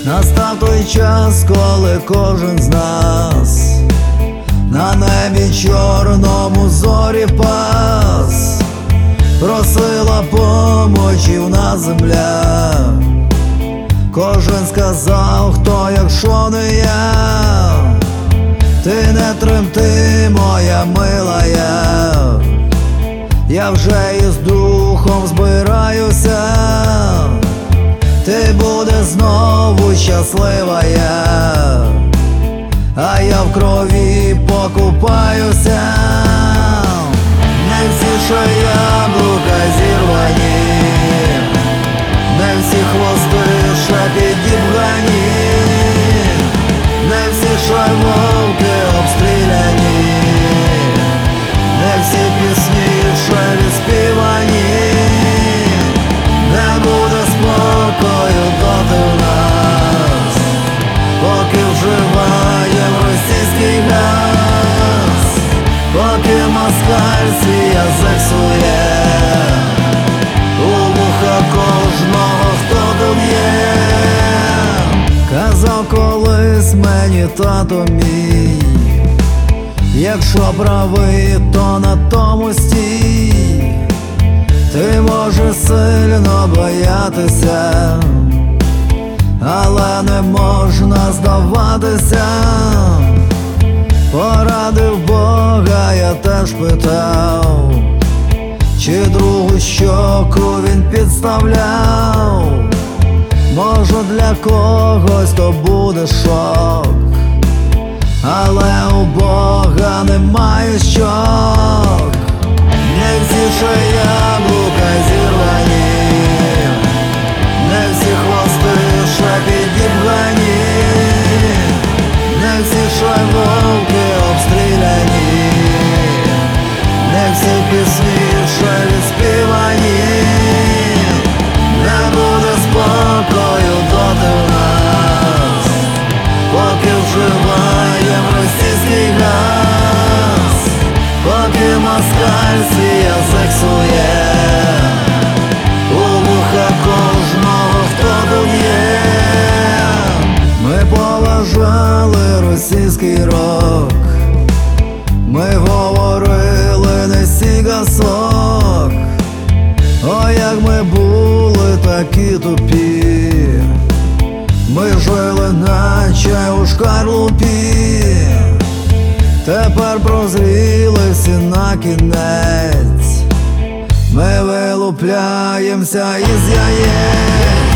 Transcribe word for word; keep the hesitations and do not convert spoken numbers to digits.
Настав той час, коли кожен з нас на небі чорному зорі впас, просила помочі в нас земля. Кожен сказав, хто, якщо не я. Ти не тремти, моя милая, я вже із духом збираюся. Ти буде знову щаслива я, а я в крові покупаюся. Не всі, що яблука зірвані, не всі хвости ще підібгані, не всі, що вовки обстріляні, не всі пісні ще відспівані. Не буде спокою доти в нас, поки вживаєм російський газ, поки москаль свій язик сує у вуха кожного, хто тут є. Казав колись мені тато мій, якщо правий, то на тому стій. Ти можеш сильно боятися, але не можна здаватися. Порадив Бога, я теж питав, чи другу щоку він підставляв. Може, для когось то буде шок, але у Бога немає щок. Не всі, що яблука зірвані, не всі хвости ще підібгані, не всі, що вовки обстріляні, не всі пісні ще відспівані. Не буде спокою доти в нас, поки вживаєм російський газ, поки москаль свій язик сує у вуха кожного, хто тут є. Ми поважали російський рок, ми говорили не сій гасок. О, як ми були такі тупі, ми жили наче у шкарлупі. Тепер прозріли всі на кінець, ми вилупляємося із яєць.